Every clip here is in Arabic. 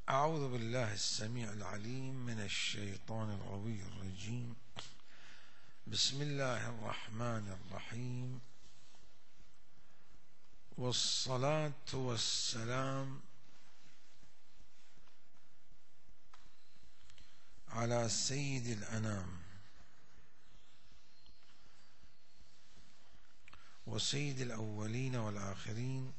أعوذ بالله السميع العليم من الشيطان الغوي الرجيم. بسم الله الرحمن الرحيم، والصلاة والسلام على سيد الأنام وسيد الأولين والآخرين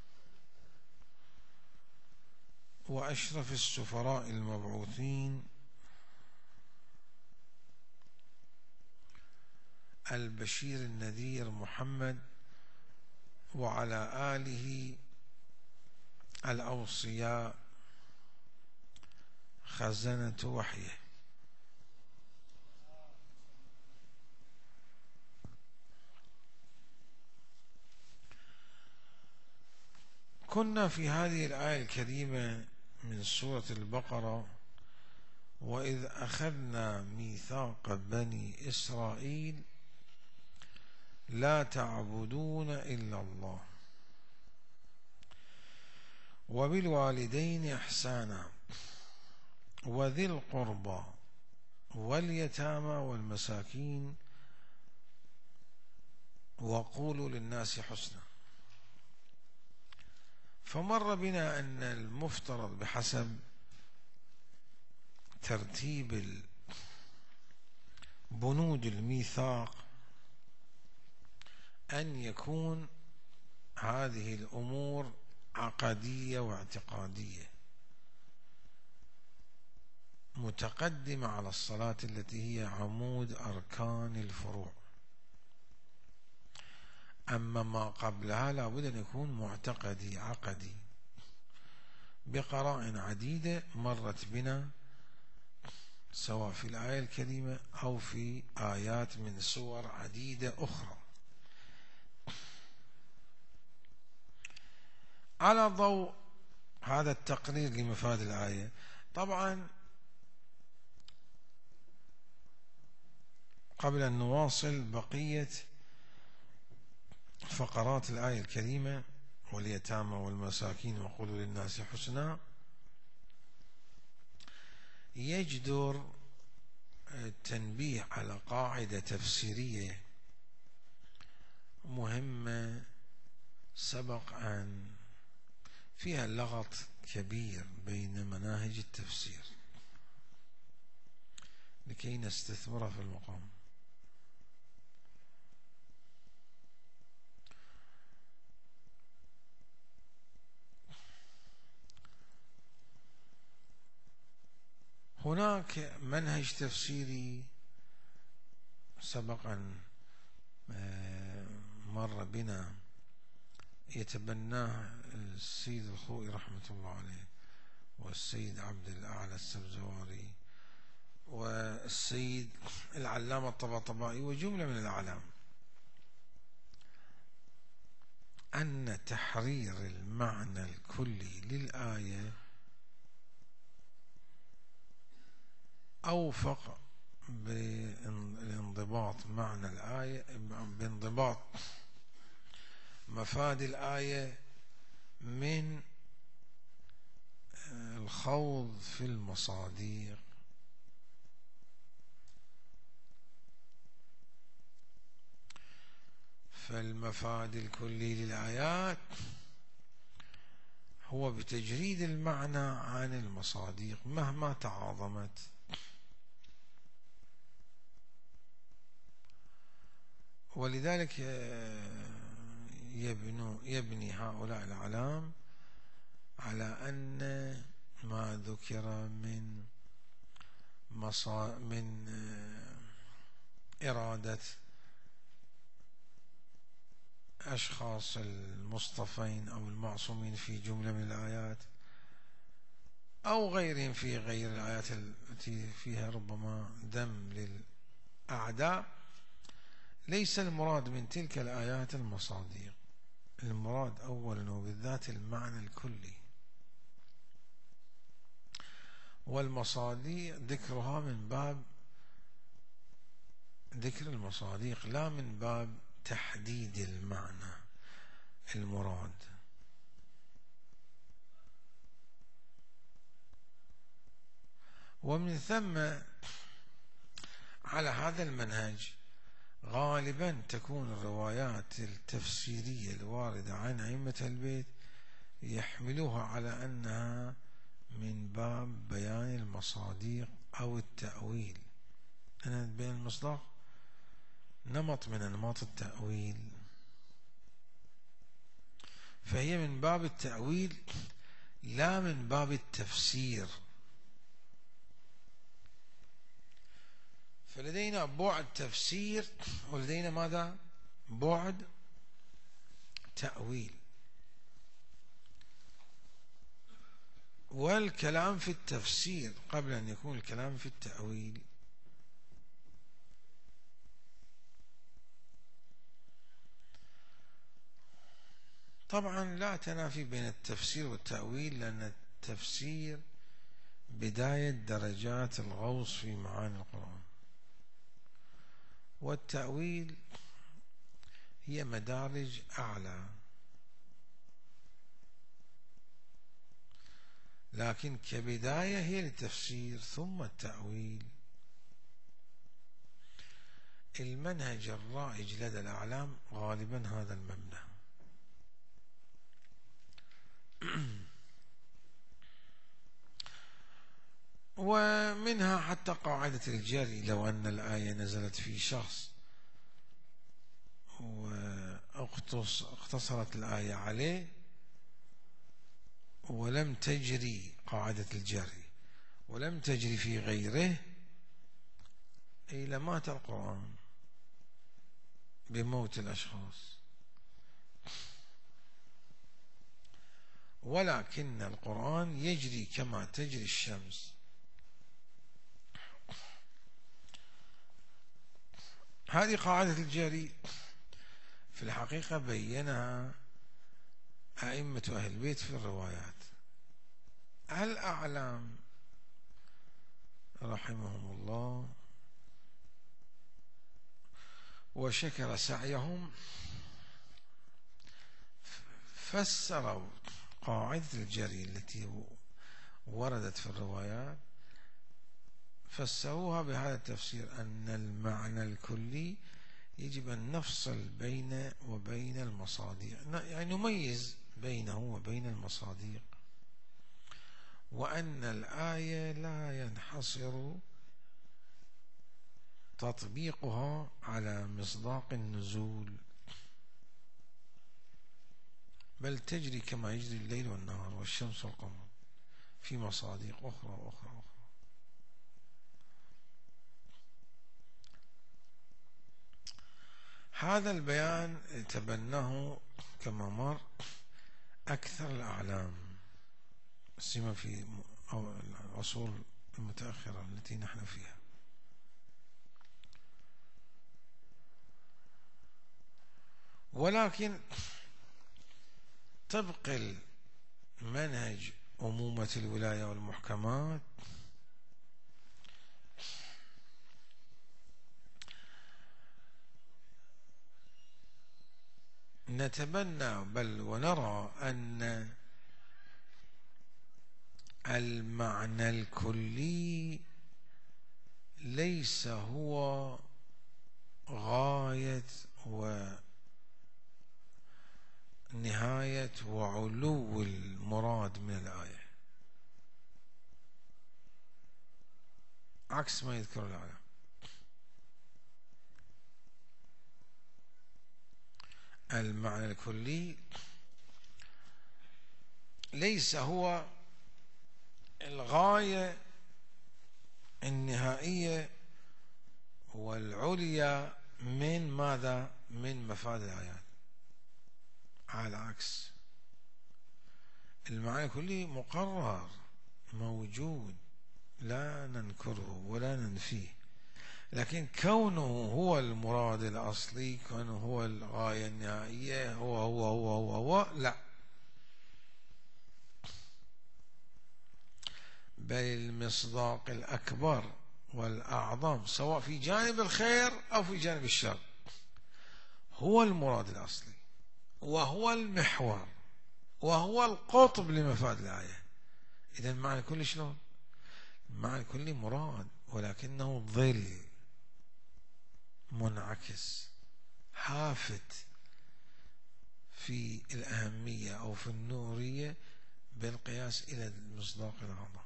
وأشرف السفراء المبعوثين البشير النذير محمد، وعلى آله الأوصياء خزنة وحيه. كنا في هذه الآية الكريمة من سورة البقرة: وإذ أخذنا ميثاق بني إسرائيل لا تعبدون إلا الله وبالوالدين إحسانا وذي القربى واليتامى والمساكين وقولوا للناس حسنا. فمر بنا أن المفترض بحسب ترتيب بنود الميثاق أن يكون هذه الأمور عقدية واعتقادية متقدمة على الصلاة التي هي عمود أركان الفروع، أما ما قبلها لابد أن يكون معتقدي عقدي بقرائن عديدة مرت بنا سواء في الآية الكريمة أو في آيات من سور عديدة أخرى. على ضوء هذا التقرير لمفاد الآية، طبعا قبل أن نواصل بقية فقرات الآية الكريمة واليتامى والمساكين وقولوا للناس حسنا، يجدر التنبيه على قاعدة تفسيرية مهمة سبق أن فيها لغط كبير بين مناهج التفسير لكي نستثمرها في المقام. هناك منهج تفسيري سبقا مر بنا يتبناه السيد الخوئي رحمة الله عليه والسيد عبد الأعلى السبزواري والسيد العلامة الطباطبائي وجملة من الأعلام، أن تحرير المعنى الكلي للآية أوفق بانضباط معنى الآية، بانضباط مفاد الآية من الخوض في المصادق. فالمفاد الكلي للآيات هو بتجريد المعنى عن المصادق مهما تعاظمت. ولذلك يبني هؤلاء الأعلام على أن ما ذكر من إرادة أشخاص المصطفين أو المعصومين في جملة من الآيات أو غيرهم في غير الآيات التي فيها ربما ذم للأعداء، ليس المراد من تلك الآيات المصادق، المراد أولا وبالذات المعنى الكلي، والمصادق ذكرها من باب ذكر المصادق لا من باب تحديد المعنى المراد. ومن ثم على هذا المنهج غالبا تكون الروايات التفسيرية الواردة عن أئمة البيت يحملوها على أنها من باب بيان المصادق أو التأويل. أنا بين المصداق نمط من أنماط التأويل، فهي من باب التأويل لا من باب التفسير. فلدينا بعد تفسير ولدينا ماذا؟ بعد تأويل. والكلام في التفسير قبل أن يكون الكلام في التأويل طبعا لا تنافي بين التفسير والتأويل، لأن التفسير بداية درجات الغوص في معاني القرآن، والتأويل هي مدارج أعلى. لكن كبداية هي التفسير ثم التأويل. المنهج الرائج لدى الأعلام غالبا هذا المبنى. ومنها حتى قاعدة الجري، لو أن الآية نزلت في شخص واقتصرت الآية عليه ولم تجري قاعدة الجري ولم تجري في غيره، إلى مات القرآن بموت الأشخاص. ولكن القرآن يجري كما تجري الشمس. هذه قاعدة الجري في الحقيقة بينها أئمة أهل البيت في الروايات. الأعلام رحمهم الله وشكر سعيهم فسروا قاعدة الجري التي وردت في الروايات، فسروها بهذا التفسير أن المعنى الكلي يجب أن نفصل بين وبين المصادق، يعني نميز بينه وبين المصادق، وأن الآية لا ينحصر تطبيقها على مصداق النزول، بل تجري كما يجري الليل والنهار والشمس والقمر في مصادق أخرى وأخرى أخرى. هذا البيان تبناه كما مر أكثر الأعلام، سيما في العصور المتأخرة التي نحن فيها. ولكن طبق المنهج أمومة الولاية والمحكمات نتبنى بل ونرى أن المعنى الكلي ليس هو غاية ونهاية وعلو المراد من الآية، عكس ما يذكر العلماء. المعنى الكلي ليس هو الغاية النهائية والعليا من ماذا؟ من مفاد الآيات. على العكس، المعنى الكلي مقرر موجود لا ننكره ولا ننفيه، لكن كونه هو المراد الأصلي، كونه هو الغاية النهائية، هو لا، بل المصداق الأكبر والأعظم سواء في جانب الخير أو في جانب الشر هو المراد الأصلي، وهو المحور، وهو القطب لمفاد الآية. إذن معنى كل شلون؟ المعنى الكلي مراد، ولكنه ظل منعكس هافت في الأهمية أو في النورية بالقياس إلى المصداق الأعظم.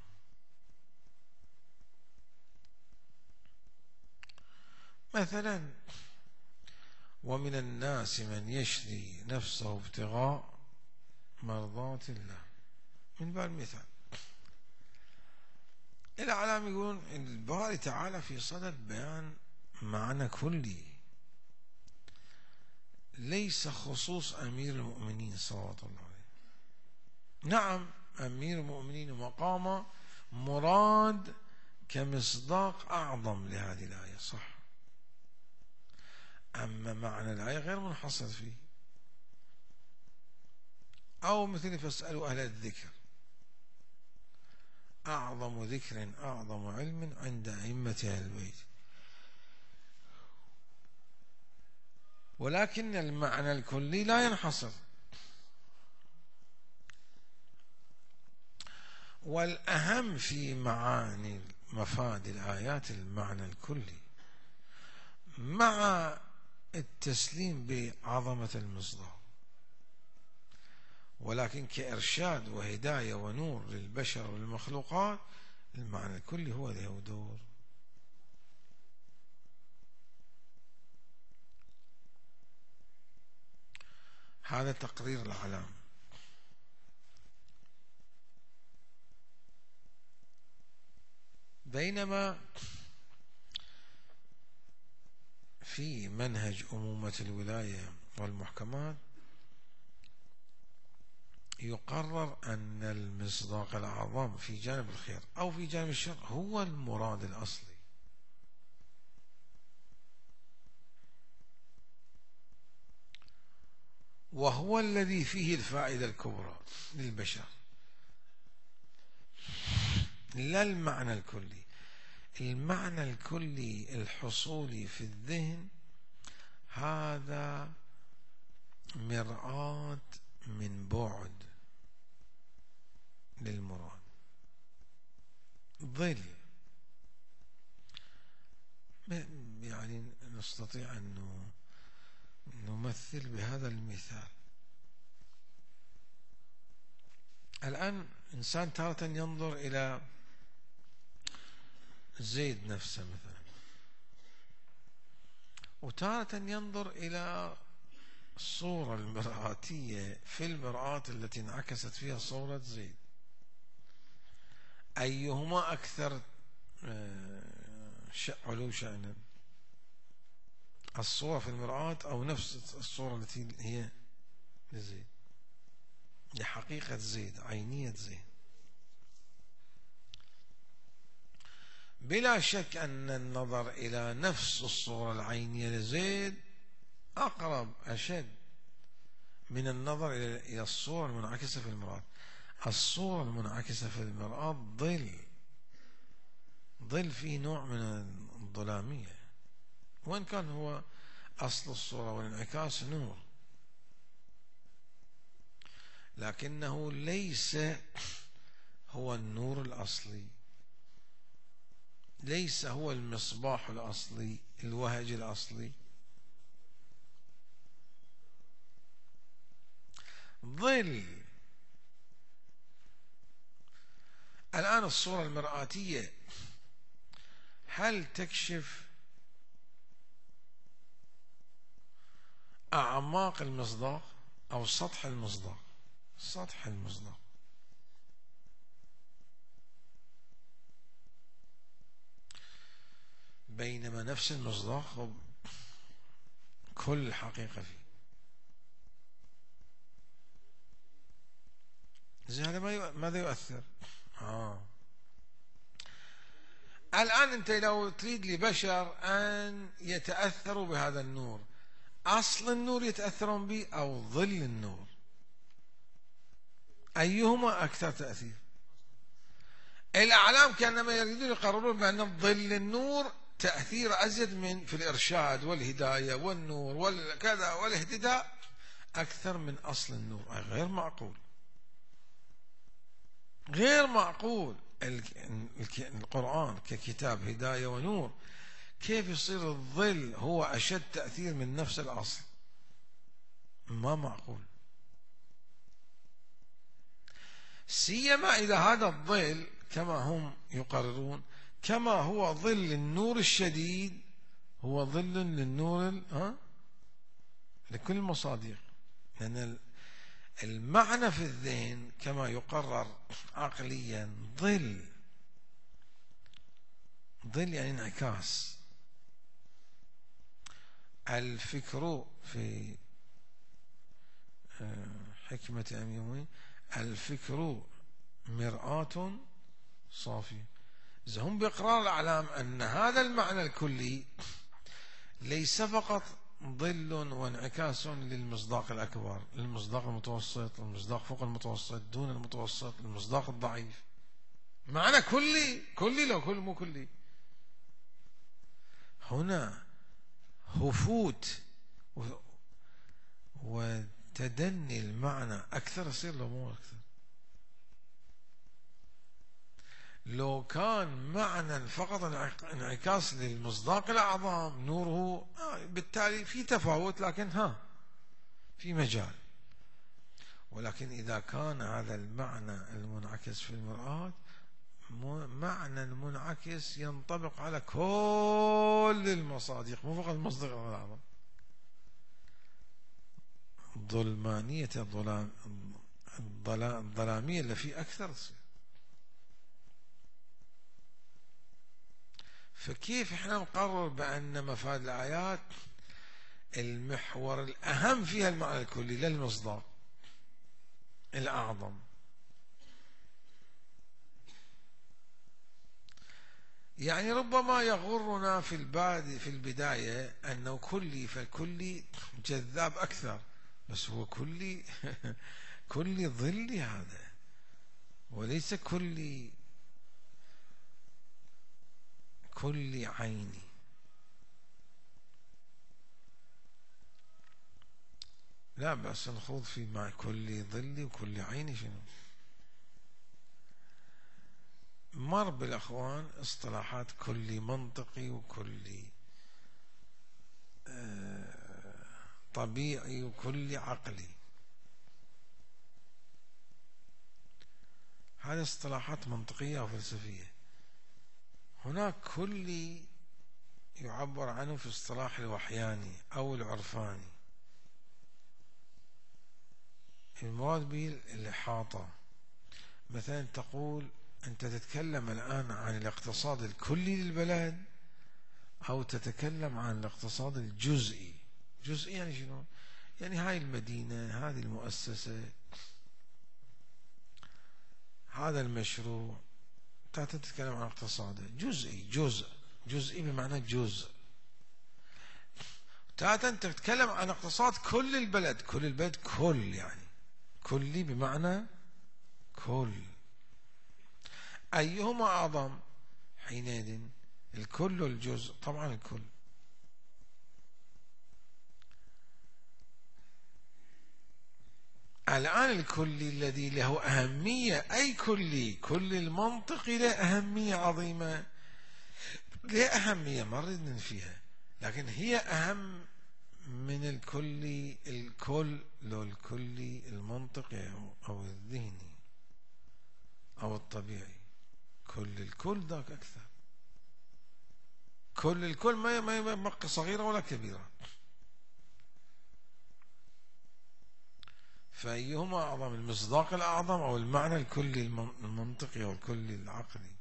مثلا ومن الناس من يشري نفسه ابتغاء مرضات الله، من باب المثال. الأعلام يقولون الباري تعالى في صدد بيان معنى كلي، ليس خصوص أمير المؤمنين صلوات الله عليه. نعم أمير المؤمنين مقامه مراد كمصداق أعظم لهذه الآية، صح، أما معنى الآية غير منحصر فيه. أو مثل فاسألوا أهل الذكر، أعظم ذكر أعظم علم عند أئمة أهل البيت، ولكن المعنى الكلي لا ينحصر. والأهم في معاني مفاد الآيات المعنى الكلي مع التسليم بعظمة المصداق، ولكن كإرشاد وهداية ونور للبشر والمخلوقات المعنى الكلي هو له دور. هذا تقرير الأعلام. بينما في منهج أمومة الولاية والمحكمات يقرر أن المصداق الأعظم في جانب الخير أو في جانب الشر هو المراد الأصلي، وهو الذي فيه الفائدة الكبرى للبشر، لا المعنى الكلي. المعنى الكلي الحصولي في الذهن هذا مرآة من بعد للمراد، ظل. يعني نستطيع أن نمثل بهذا المثال. الآن إنسان تارة ينظر إلى زيد نفسه مثلا، وتارة ينظر إلى الصورة المرآتية في المرآة التي انعكست فيها صورة زيد، أيهما أكثر علو شأنا، الصورة في المرآة أو نفس الصورة التي هي لزيد، لحقيقة زيد، عينية زيد؟ بلا شك أن النظر إلى نفس الصورة العينية لزيد أقرب أشد من النظر إلى الصورة المنعكسة في المرآة. الصورة المنعكسة في المرآة ظل فيه نوع من الظلامية، وإن كان هو أصل الصورة والانعكاس نور، لكنه ليس هو النور الأصلي، ليس هو المصباح الأصلي، الوهج الأصلي. ظل. الآن الصورة المرآتية هل تكشف أعماق المصداق أو سطح المصداق؟ سطح المصداق. بينما نفس المصداق كل حقيقة فيه. زي هذا ماذا يؤثر؟ الآن أنت لو تريد لبشر أن يتأثروا بهذا النور، أصل النور يتأثرون به أو ظل النور؟ أيهما أكثر تأثير؟ الأعلام كأنما يريدون يقررون بأن ظل النور تأثير أزيد من في الإرشاد والهداية والنور والكذا والاهتداء أكثر من أصل النور. غير معقول، غير معقول. القرآن ككتاب هداية ونور، كيف يصير الظل هو أشد تأثير من نفس الأصل؟ ما معقول. سيما إذا هذا الظل كما هم يقررون، كما هو ظل النور الشديد هو ظل للنور لكل المصادق. لأن المعنى في الذهن كما يقرر عقليا ظل يعني انعكاس. الفكر في حكمة أميمي الفكر مرآة صافية. إذا هم بإقرار الأعلام أن هذا المعنى الكلي ليس فقط ظل وانعكاس للمصداق الأكبر، للمصداق المتوسط، المصداق فوق المتوسط، دون المتوسط، المصداق الضعيف، معنى كلي لو كل مو كلي. هنا هفوت وتدني المعنى أكثر يصير لو مو أكثر. لو كان معنى فقط انعكاس للمصداق الأعظم نوره بالتالي في تفاوت، لكن في مجال. ولكن إذا كان هذا المعنى المنعكس في المرآة معنى منعكس ينطبق على كل المصادق مو فقط المصداق الأعظم. ظلمانية الظلامية اللي فيه أكثر تصير. فكيف احنا نقرر بأن مفاد الآيات المحور الأهم فيها المعنى الكلي لا المصداق الأعظم؟ يعني ربما يغرنا في البداية أنه كلي، فالكلي جذاب أكثر، بس هو كلي كلي ظلي هذا، وليس كلي عيني. لا بأس نخوض في مع كل ظلي وكل عيني. شنو مر بالأخوان اصطلاحات كل منطقي وكل طبيعي وكل عقلي، هذه اصطلاحات منطقية وفلسفية. هناك كلي يعبر عنه في اصطلاح الوحياني أو العرفاني، المراد به الإحاطة. مثلا تقول أنت تتكلم الآن عن الاقتصاد الكلي للبلد أو تتكلم عن الاقتصاد الجزئي. جزئي يعني شنو؟ يعني هاي المدينة، هذه المؤسسة، هذا المشروع، تتكلم عن اقتصاد جزئي. جزئي بمعنى جزء. أنت تتكلم عن اقتصاد كل البلد. كل يعني كلي بمعنى كل. أيهما أعظم حينئذ، الكل والجزء؟ طبعا الكل. الآن الكلي الذي له أهمية، أي كل المنطقي له أهمية عظيمة، له أهمية ما نريد ننفيها، لكن هي أهم من الكل لو الكلي المنطقي أو الذهني أو الطبيعي. الكل ذاك أكثر. الكل ما صغيرة ولا كبيرة. فأيهما أعظم، المصداق الأعظم أو المعنى الكلي المنطقي أو الكلي العقلي؟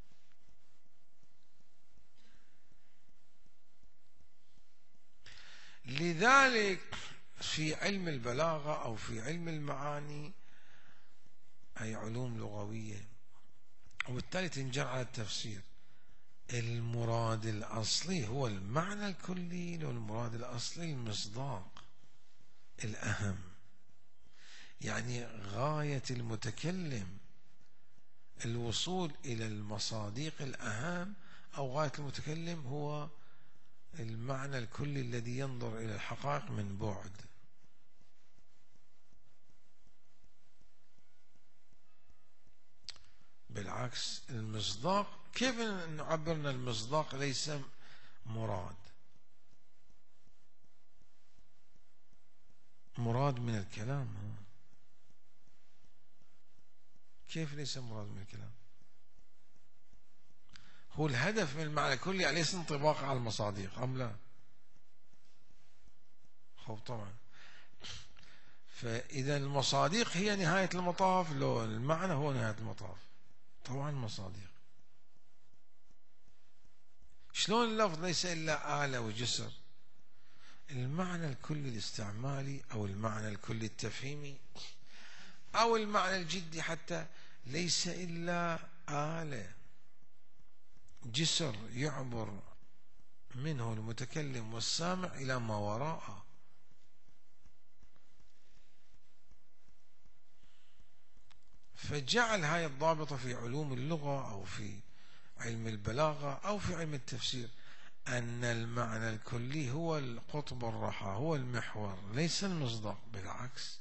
لذلك في علم البلاغة أو في علم المعاني أي علوم لغوية، وبالتالي تنجر على التفسير، المراد الأصلي هو المعنى الكلي والمراد الأصلي المصداق الأهم. يعني غاية المتكلم الوصول إلى المصادق الأهم، أو غاية المتكلم هو المعنى الكلي الذي ينظر إلى الحقائق من بعد. بالعكس المصداق، كيف نعبرنا المصداق ليس مراد؟ مراد من الكلام. كيف ليس مراد من الكلام؟ هو الهدف من المعنى الكلي أليس انطباق على المصادق أم لا؟ خب طبعا. فإذا المصادق هي نهاية المطاف، لو المعنى هو نهاية المطاف طبعا مصادق. شلون اللفظ ليس إلا آلة وجسر؟ المعنى الكلي الاستعمالي أو المعنى الكلي التفهيمي أو المعنى الجدي حتى ليس إلا آلة، جسر يعبر منه المتكلم والسامع إلى ما وراءه. فجعل هاي الضابطة في علوم اللغة أو في علم البلاغة أو في علم التفسير أن المعنى الكلي هو القطب الرحى، هو المحور ليس المصداق. بالعكس،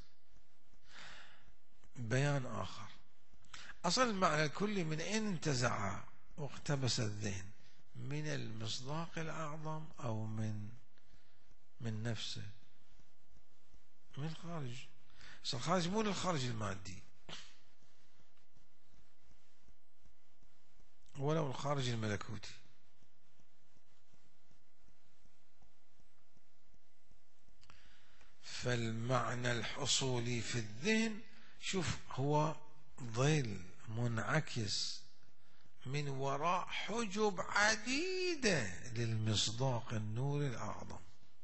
بيان آخر، أصل المعنى الكلي من أين انتزع واقتبس الذهن؟ من المصداق الأعظم أو من نفسه؟ من الخارج. الخارج مو للخارج المادي ولو الخارج الملكوتي. فالمعنى الحصولي في الذهن شوف هو ظل منعكس من وراء حجب عديدة للمصداق النور الأعظم.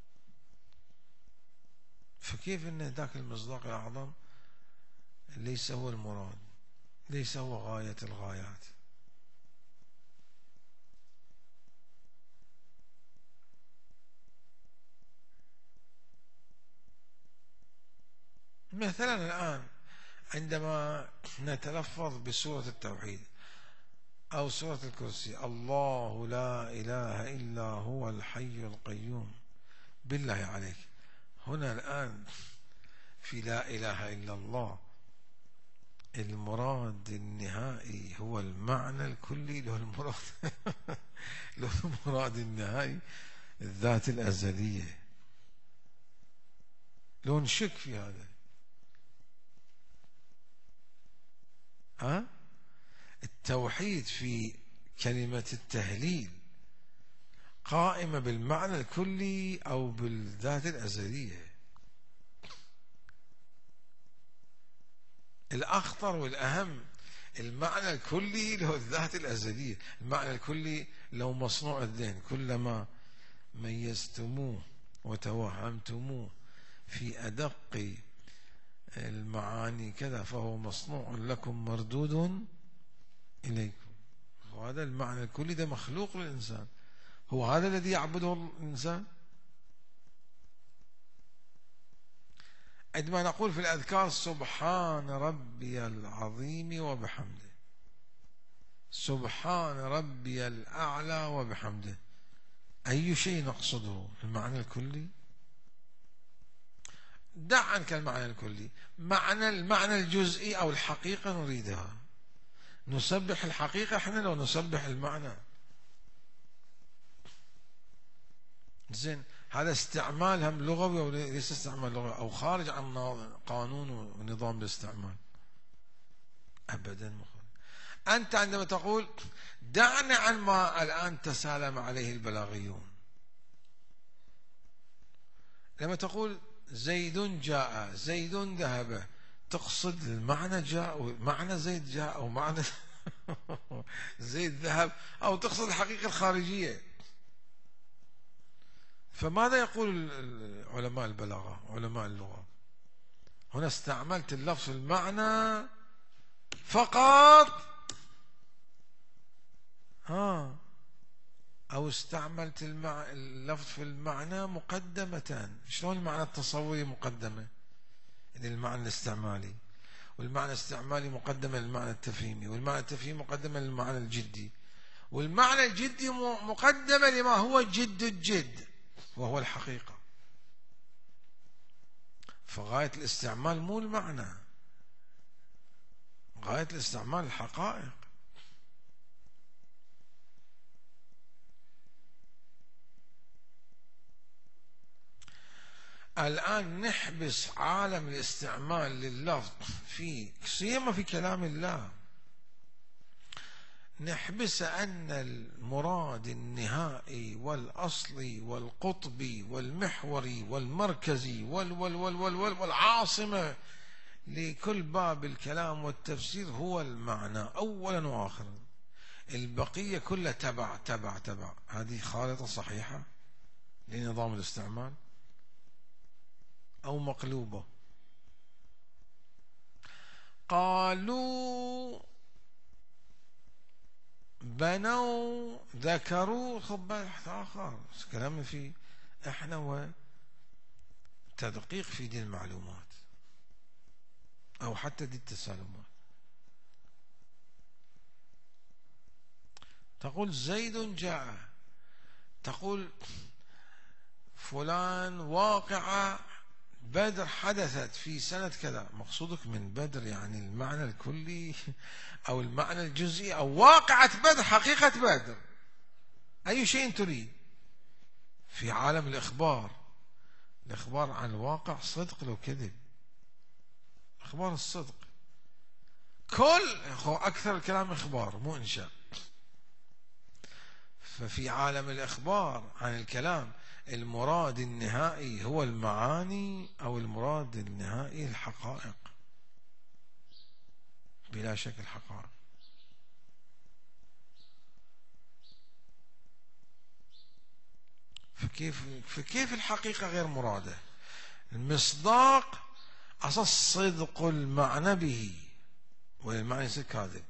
فكيف أن ذاك المصداق الأعظم ليس هو المراد، ليس هو غاية الغايات؟ مثلا الآن عندما نتلفظ بسورة التوحيد أو سورة الكرسي، الله لا إله إلا هو الحي القيوم، بالله عليك هنا الآن في لا إله إلا الله المراد النهائي هو المعنى الكلي، له المراد له المراد النهائي الذات الأزلية. لو نشك في هذا التوحيد في كلمة التهليل قائمة بالمعنى الكلي أو بالذات الأزلية؟ الأخطر والأهم المعنى الكلي له الذات الأزلية. المعنى الكلي لو مصنوع الذهن كلما ميزتموه وتوهمتموه في أدق المعاني كذا فهو مصنوع لكم مردود إليكم. وهذا المعنى الكلي ده مخلوق للإنسان، هو هذا الذي يعبده الإنسان. عندما نقول في الأذكار سبحان ربي العظيم وبحمده، سبحان ربي الأعلى وبحمده، أي شيء نقصده؟ المعنى الكلي؟ دع عنك المعنى الكلي، المعنى الجزئي أو الحقيقة نريدها. نسبح الحقيقة احنا لو نسبح المعنى. زين، هذا استعمال هم لغوي أو ليس استعمال لغوي أو خارج عن قانون ونظام الاستعمال؟ أبدا مخالف. أنت عندما تقول دعنا عن ما الآن تسالم عليه البلاغيون، لما تقول زيد جاء زيد ذهب، تقصد المعنى جاء معنى زيد جاء أو معنى زيد ذهب، أو تقصد الحقيقة الخارجية؟ فماذا يقول علماء البلاغة علماء اللغة؟ هنا استعملت اللفظ المعنى فقط أو استعملت اللفظ في المعنى مقدمة. شلون المعنى التصوري مقدمة للمعنى الاستعمالي، والمعنى الاستعمالي مقدمة للمعنى التفهيمي، والمعنى التفهيمي مقدمة للمعنى الجدي، والمعنى الجدي مقدمة لما هو جد الجد وهو الحقيقة. فغاية الاستعمال مو المعنى، غاية الاستعمال الحقائق. الآن نحبس عالم الاستعمال لللفظ في سيما في كلام الله، نحبس أن المراد النهائي والأصلي والقطبي والمحوري والمركزي والعاصمة لكل باب الكلام والتفسير هو المعنى أولا وآخرا، البقية كلها تبع تبع تبع. هذه خارطة صحيحة لنظام الاستعمال أو مقلوبة؟ قالوا بنوا ذكروا، خب بحث آخر كلام فيه احنا وتدقيق في دي المعلومات أو حتى دي التسالمات. تقول زيد جاء، تقول فلان واقعة بدر حدثت في سنة كذا، مقصودك من بدر يعني المعنى الكلي أو المعنى الجزئي أو واقعة بدر، حقيقة بدر، أي شيء تريد في عالم الإخبار. الإخبار عن الواقع صدق لو كذب، إخبار الصدق، كل أكثر الكلام إخبار مو إنشاء. ففي عالم الإخبار عن الكلام المراد النهائي هو المعاني أو المراد النهائي الحقائق، بلا شك الحقائق. فكيف الحقيقة غير مرادة؟ المصداق أساس صدق المعنى به، والمعنى يصير كاذب.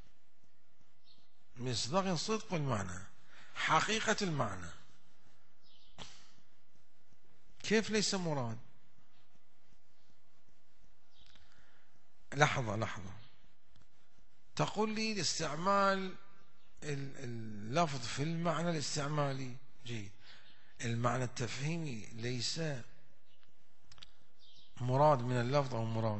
مصداق صدق المعنى، حقيقة المعنى، كيف ليس مراد؟ لحظة، تقول لي الاستعمال اللفظ في المعنى الاستعمالي جيد، المعنى التفهيمي ليس مراد من اللفظ أو مراد.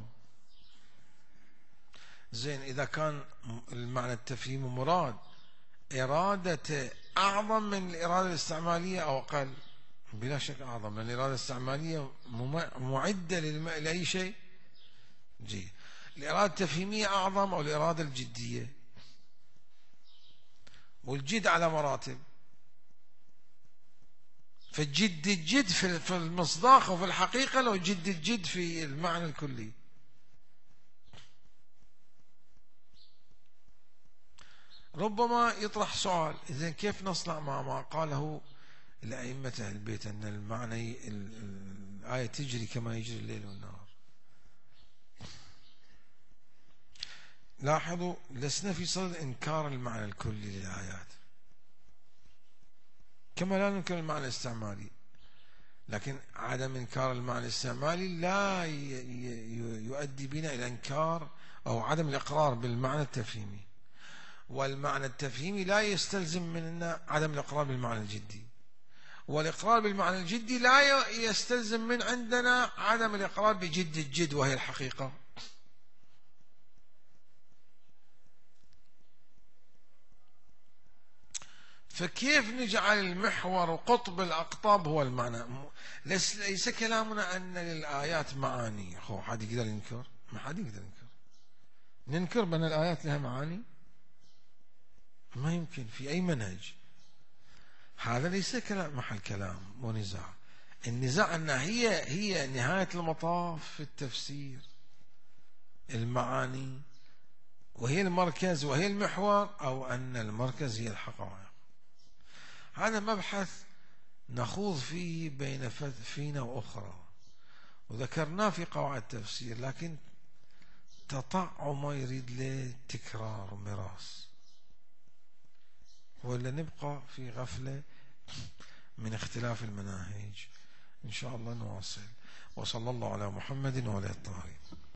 زين، إذا كان المعنى التفهيمي مراد، إرادة أعظم من الإرادة الاستعمالية أو أقل؟ بلا شك أعظم، لأن الإرادة الاستعمالية معدة لأي شيء. جيد، الإرادة التفهيمية أعظم أو الإرادة الجدية؟ والجد على مراتب، فالجد في المصداق وفي الحقيقة، لو الجد في المعنى الكلي. ربما يطرح سؤال، إذن كيف نصنع مع ما قاله الأئمة أهل البيت أن المعنى الآية تجري كما يجري الليل والنهار؟ لاحظوا، لسنا في صدد إنكار المعنى الكلي للآيات، كما لا ننكر المعنى الاستعمالي، لكن عدم إنكار المعنى الاستعمالي لا يؤدي بنا إلى إنكار أو عدم الإقرار بالمعنى التفهيمي، والمعنى التفهيمي لا يستلزم مننا عدم الإقرار بالمعنى الجدي، والإقرار بالمعنى الجدي لا يستلزم من عندنا عدم الإقرار بجد الجد وهي الحقيقة. فكيف نجعل المحور وقطب الأقطاب هو المعنى؟ ليس كلامنا أن للآيات معاني. حد يقدر ينكر؟ ما حد يقدر ينكر. ننكر بأن الآيات لها معاني؟ ما يمكن في أي منهج. هذا ليس كلام محل كلام ونزاع. النزاع أنها هي نهاية المطاف في التفسير، المعاني وهي المركز وهي المحور، أو أن المركز هي الحقائق. هذا مبحث نخوض فيه بين فينا وأخرى، وذكرناه في قواعد التفسير، لكن تطعم يريد له تكرار ومراس، ولا نبقى في غفلة من اختلاف المناهج. إن شاء الله نواصل. وصلى الله على محمد وعلى الطاهرين.